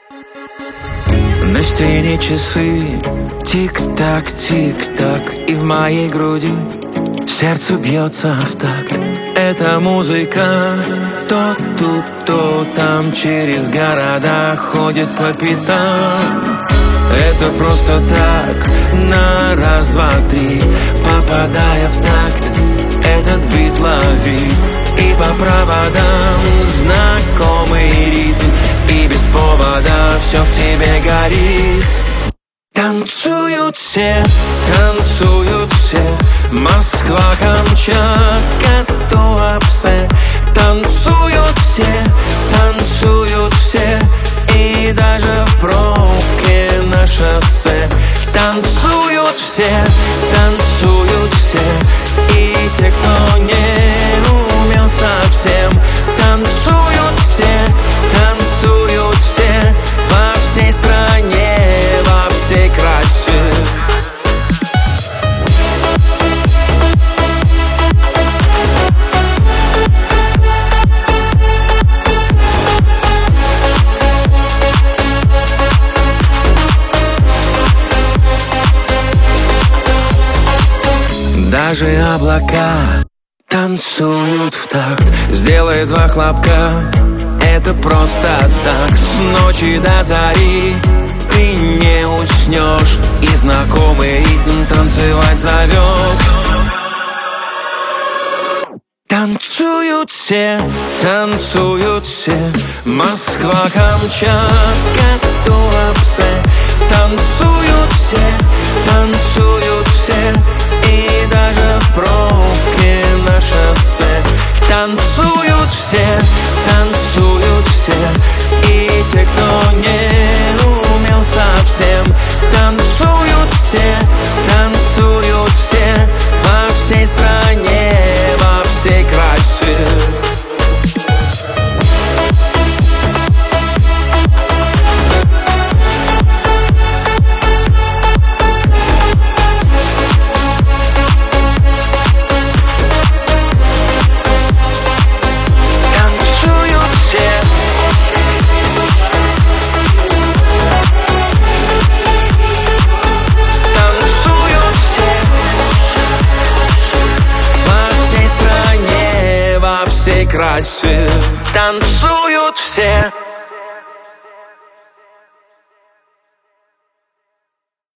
На стене часы, тик-так, тик-так, и в моей груди сердце бьется в такт. Эта музыка то тут, то там, через города ходит по пятам. Это просто так, на раз, два, три, попадая в такт, этот бит лови. И по проводам знакомый ритм, и без повода все в тебе горит. Танцуют все, Москва, Камчатка, Туапсе. Танцуют все, и даже в пробке на шоссе. Танцуют все, и те, кто не умел совсем. Танцуют все, во всей стране, во всей красе. Даже облака танцуют в такт. Сделай два хлопка, это просто так. С ночи до зари ты не уснешь, и знакомый ритм танцевать зовет. Танцуют все, Москва, Камчатка, Туапсе. Танцуют все, и даже в пробке на шоссе. Танцуют все, и те, кто не умел совсем. Танцуют все, во всей стране, во всей красе. Красе. Танцуют все.